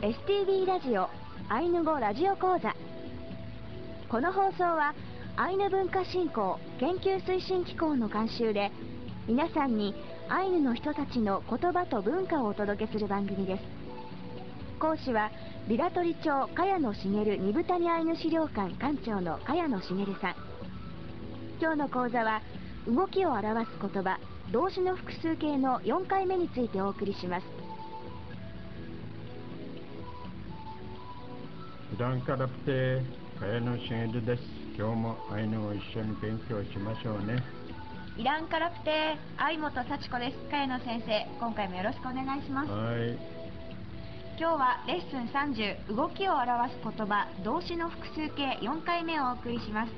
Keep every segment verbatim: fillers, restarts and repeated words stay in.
エスティービー ラジオアイヌ語ラジオ講座。この放送はアイヌ文化振興研究推進機構の監修で、皆さんにアイヌの人たちの言葉と文化をお届けする番組です。講師はビラトリ町茅野茂二部谷アイヌ資料館館長の茅野茂さん。今日の講座は動きを表す言葉動詞の複数形のよんかいめについてお送りします。 普段からプテ茅野茂です。今日もアイヌを一緒に勉強しましょうね。 イランからプテ相本幸子です。茅野先生、今回もよろしくお願いします。 はい。 今日はレッスンさんじゅう動きを表す言葉動詞の複数形よんかいめをお送りします。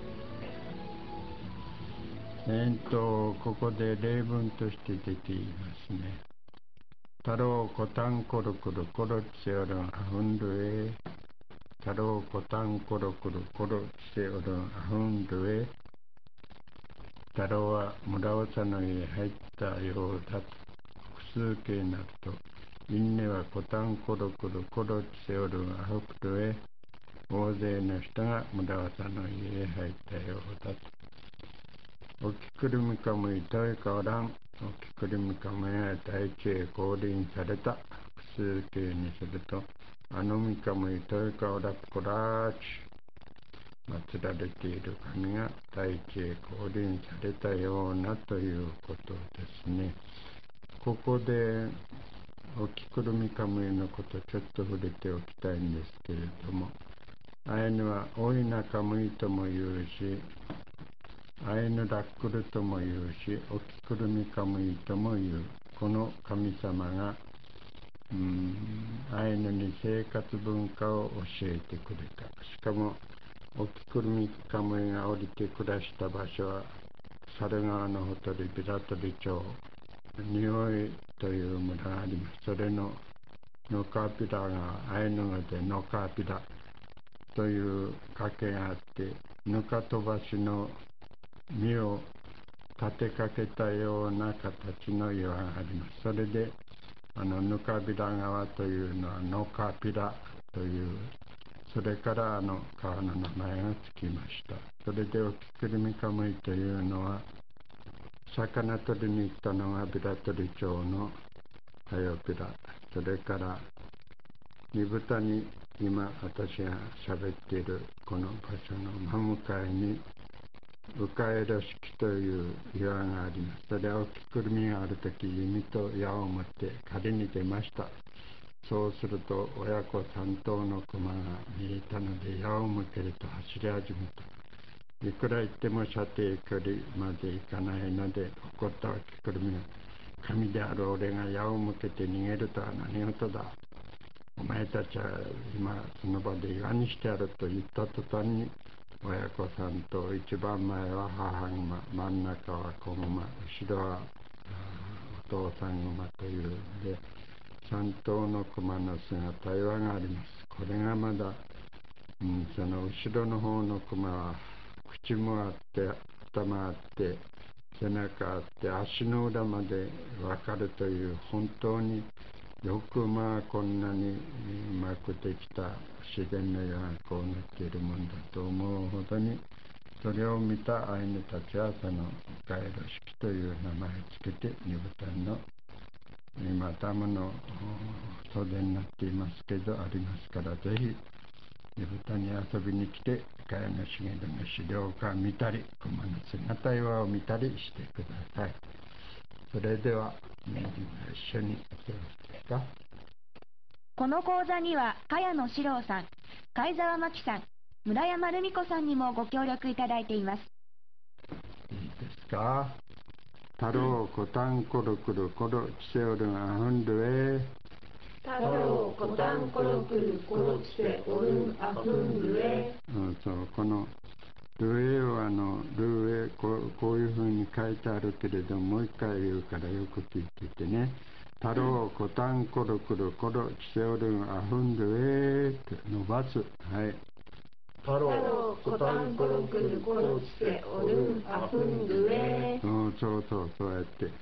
えーとここで例文として出ていますね。太郎コタンコロコロコロチセオロンアフンルエ太郎コタンコロコロコロチセオロンアフンルエ太郎は村長の家へ入ったようだと複数形になると、インネはコタンコロコロコロチセオロンアフプルエ大勢の人が村長の家へ入ったようだと。おきくるみかむいといかおらん。おきくるみかむや大地へ降臨された。複数形にすると、あのみかむいといかおらこらーち。祀られている神が大地へ降臨されたようなということですね。ここでおきくるみかむいのことちょっと触れておきたいんですけれども、アイヌはおいなかむいとも言うし、アイヌラックルとも言うし、おきくるみかむいとも言う。この神様がうーんアイヌに生活文化を教えてくれた。しかもおきくるみかむいが降りて暮らした場所は猿川のほとりビラトリ町ニオイという村があります。それのノカピラがアイヌ語でノカピラという掛けがあって、ぬか飛ばしの実を立てかけたような形の岩があります。それであのぬかびら川というのはノカピラという、それからあの川の名前がつきました。それでおきくるみかむいというのは、魚取りに行ったのがビラトリ町のハヨピラ、それから二部谷、今私が喋っているこの場所の真向かいにウカエロ式という岩があります。それはおきくるみがあるとき弓と矢を持って狩りに出ました。そうすると親子三頭の熊が見えたので矢を向けると走り始めた。いくら行っても射程距離まで行かないので怒ったおきくるみが、神である俺が矢を向けて逃げるとは何事だ。お前たちは今その場で岩にしてやると言った途端に、親子さんと一番前は母熊、真ん中は子熊、後ろはお父さん熊というので、三頭の熊の姿岩があります。これがまだ、うん、その後ろの方の熊は口もあって頭あって背中あって足の裏までわかるという、本当によくまあこんなにうまくできた自然の岩がこうなっているもんだと思うほどに、それを見たアイヌたちはそのガイロ式という名前をつけて、二部谷の今ダムの袖になっていますけどありますから、ぜひ二部谷に遊びに来て茅野茂の資料館見たり熊の姿岩を見たりしてください。それでは皆さん一緒によろしいですか。 この講座には茅野史郎さん、貝沢真紀さん、村山留美子さんにもご協力いただいています。 いいですか。太郎コタンコロクルコロチセオルンアフンルエ太郎コタンコロクルコロチセオルンアフンルエ。 うん、そう、このルエはあのルエこう、こういうふうに書いてあるけれどもう一回言うからよく聞いててね。太郎コタンコロクルコロチセオルンアフンルエって伸ばす。はい。 太郎コタンコロクルコロチセオルンアフンルエ。 うん、そうそうそうやって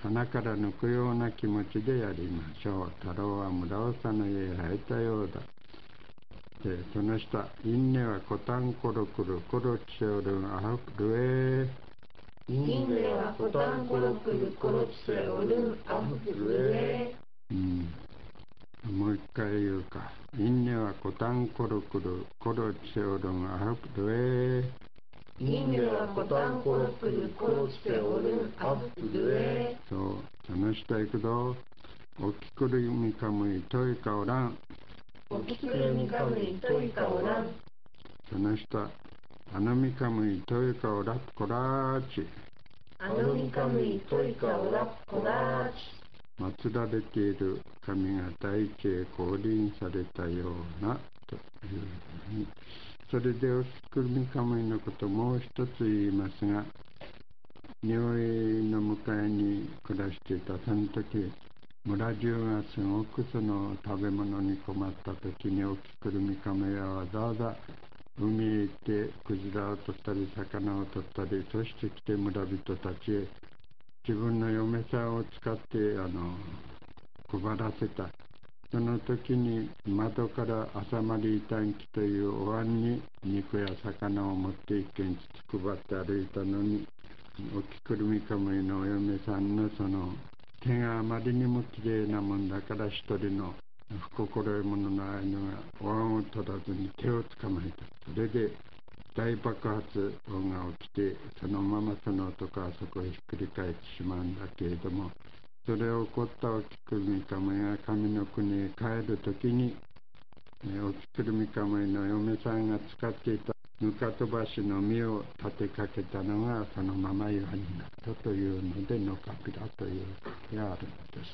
鼻から抜くような気持ちでやりましょう。太郎は村長の家へ入ったようだ。で、その下、因縁はコタンコロクルコロチセオルンアハプルエ因縁はコタンコロクルコロチセオルンアフプルエ。 うん。もう一回言うか。因縁はコタンコロクルコロチセオルンアハプルエ。 因縁はコタンコロクルコロチセオルンアフプルエ。 そう、その下行くぞ。おきくるみかむいといかおらん。 おきくるみかむいといかおらん。 その下、あのみかむいといかおらっこらーち。 あのみかむいといかおらっこらーち。 祀られている神が大地へ降臨されたようなというふうに。それでおきくるみかむいのこともう一つ言いますが、匂いの向かいに暮らしていたその時、村中がすごくその食べ物に困った時におきくるみかむいはわざわざ海へ行ってクジラを取ったり魚を取ったり、そして来て村人たちへ自分の嫁さんを使ってあの配らせた。その時に窓から朝まり短期というお椀に肉や魚を持って一軒ずつ配って歩いたのに、おきくるみかむいのお嫁さんのその手があまりにもきれいなもんだから、一人の不心得者のアイヌがお椀を取らずに手を捕まえた。それで大爆発音が起きて、そのままその男はそこへひっくり返ってしまうんだけれども、それを起こったおきくるみかむいが神の国へ帰るときに、おきくるみかむいの嫁さんが使っていたぬか飛ばしの実を立てかけたのがそのまま岩になったというので、ノカピラということがあるのです。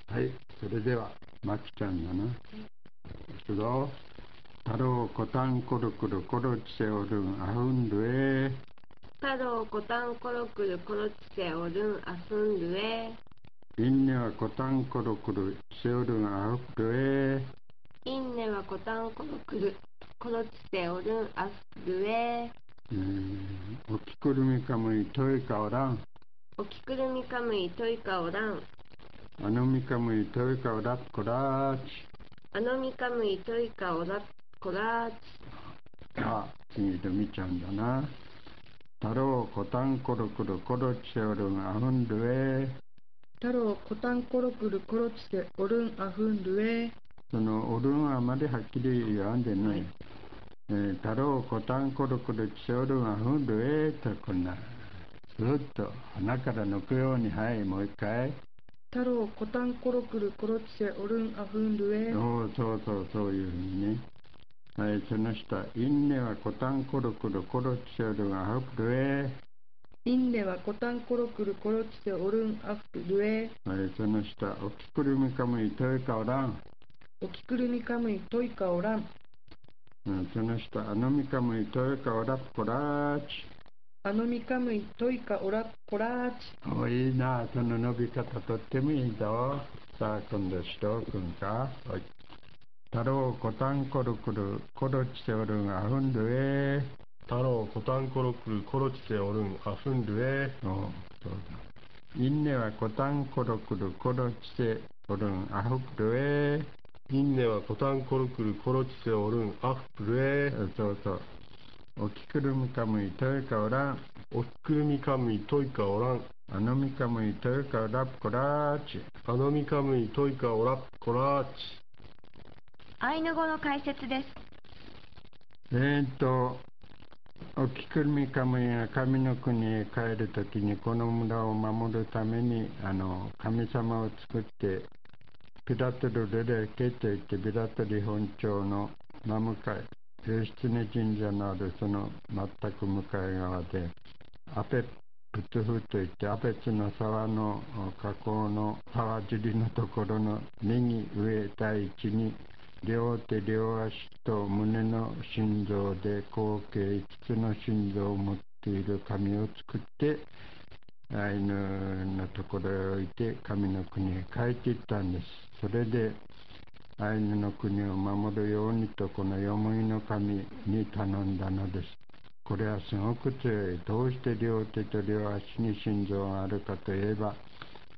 はい、それではまきちゃんだな。いくぞ。太郎コタンコロクルコロチセオルンアフンルエ。 太郎コタンコロクルコロチセオルンアフンルエ。 因縁はコタンコロクルセオルンアフルエ。 因縁はコタンコロクルコロチセオルンアフルエ。 おきくるみかむいといかおらん。 おきくるみかむいといかおらん。 あのみかむいといかおらっこらーち。 あのみかむいといかおらっこらーち。 あ、次とみちゃんだな。太郎コタンコロクルコロチセオルンアフンルエ。 太郎コタンコロクルコロチセオルンアフンルエ。 そのオルンはあまりはっきり言わんでね、はい、えー、太郎コタンコロクルチセオルンアフンルエとこんなずっと鼻から抜くように、はい、もう一回。 太郎コタンコロクルコロチセオルンアフンルエ。 おそうそうそういうふうにね。はい、その下、因縁はコタンコロクルコロチセオルンアフルエ。 因縁はコタンコロクルコロチセオルンアフルエ。 はい、その下、おきくるみかむいといかおらん。 おきくるみかむいといかおらん。 うん、その下、あのみかむいといかおらっこらーち。 あのみかむいといかおらっこらーち。 おいいな、その伸び方とってもいいぞ。さあ、今度しとくんか。はい。太郎コタンコロクルコロチセオルンアフンルエ。 太郎コタンコロクルコロチセオルンアフンルエ。 おそうだ。因縁はコタンコロクルコロチセオルンアフルエ。 因縁はコタンコロクルコロチセオルンアフルエ。 そうそう。おきくるみかむいといかおらん。 おきくるみかむいといかおらん。 あのみかむいといかおらっこらーち。 あのみかむいといかおらっこらーち。 アイヌ語の解説です。 えーっと、おきくるみかむいが神の国へ帰るときに、この村を守るために、あの、神様を作って、ピラトルレレケといって、ピラトリ本町の真向かい、義経神社のあるその全く向かい側で、アペプツフといって、アペツの沢の河口の沢尻のところの右上第一に、両手両足と胸の心臓で合計いつつの心臓を持っている神を作って、アイヌのところへ置いて神の国へ帰っていったんです。それでアイヌの国を守るようにとこのよむいの神に頼んだのです。これはすごく強い。どうして両手と両足に心臓があるかといえば、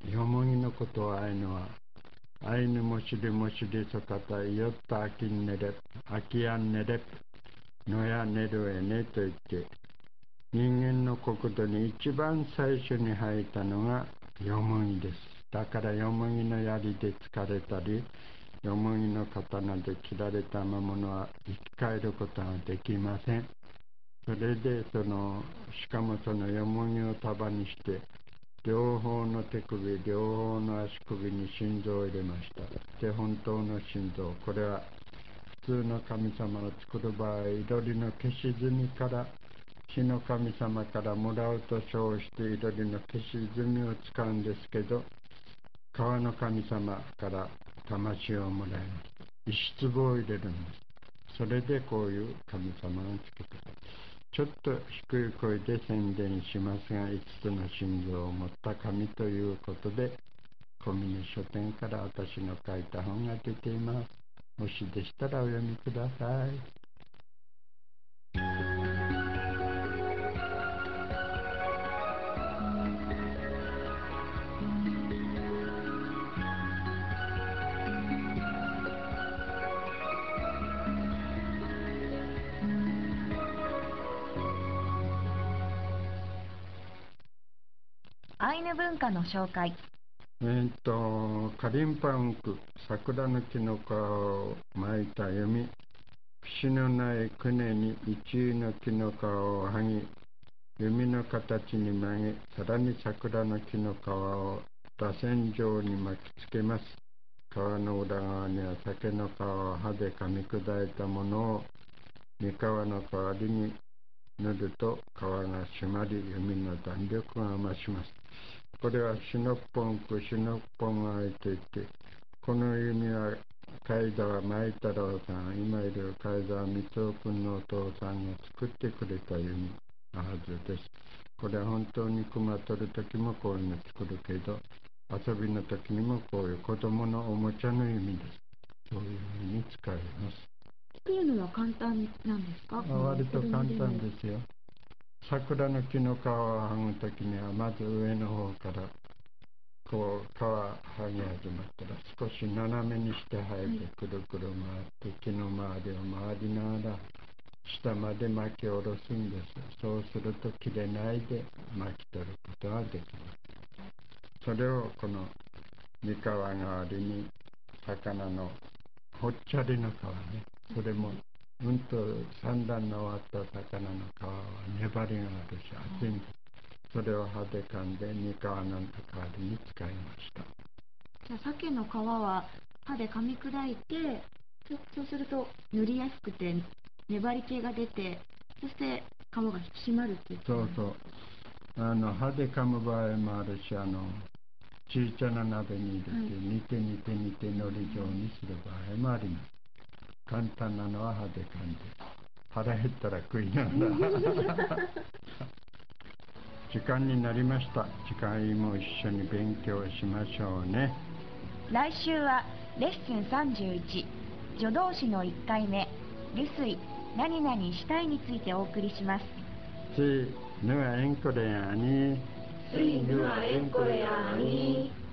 よもぎのことをアイヌは、アイヌもしりもしりそかたいよったあきんねれ、あきやんねれ、のやねるえねと言って、人間の国土に一番最初に生えたのがよもぎです。だからよもぎの槍で突かれたり、よもぎの刀で切られた魔物は生き返ることができません。それでそのしかもそのよもぎを束にして両方の手首両方の足首に心臓を入れました。で本当の心臓、これは普通の神様を作る場合、いろりの消し炭から火の神様からもらうと称していろりの消し炭を使うんですけど、川の神様から魂をもらいます。石壺を入れるんです。それでこういう神様をつけて、ちょっと低い声で宣伝しますが、いつつの心臓を持った神ということで、小峰書店から私の書いた本が出ています。もしでしたらお読みください。 アイヌ文化の紹介。 えーっと、カリンパウンク、桜の木の皮を巻いた弓、節のないくねに一位の木の皮を剥ぎ、弓の形に曲げ、さらに桜の木の皮を螺旋状に巻きつけます。皮の裏側には竹の皮を刃で噛み砕いたものを三皮の代わりに塗ると皮が締まり、弓の弾力が増します。これはシノッポンク、シノッポンがいといって、この弓は海沢舞太郎さん、今いる海沢光雄君のお父さんが作ってくれた弓のはずです。これは本当に熊取るときもこういうの作るけど、遊びのときにもこういう子供のおもちゃの弓です。そういうふうに使います。 作るのは簡単なんですか？ 割と簡単ですよ。桜の木の皮を剥ぐときには、まず上の方からこう皮剥ぎ始まったら少し斜めにして生えてくるくる回って、木の周りを回りながら下まで巻き下ろすんです。そうすると切れないで巻き取ることができます。それをこの三皮代わりに魚のほっちゃりの皮ね、それもうんと産卵の終わった魚の皮は粘りがあるし熱いんです。それを歯で噛んで三皮の代わりに使いました。 じゃあ鮭の皮は歯で噛み砕いて、そそうすると塗りやすくて粘り気が出て、そして皮が引き締まるっていう。 そうそう。あの歯で噛む場合もあるし、あの小さな鍋に入れて煮て煮て煮て海苔状にする場合もあります。簡単なのは歯で噛んで、腹減ったら食いながら時間になりました。次回も一緒に勉強しましょうね。 来週はレッスンさんじゅういち、助動詞のいっかいめ、流水、何々したいについてお送りします。 ついぬはエンコレアにスイヌはエンコレアに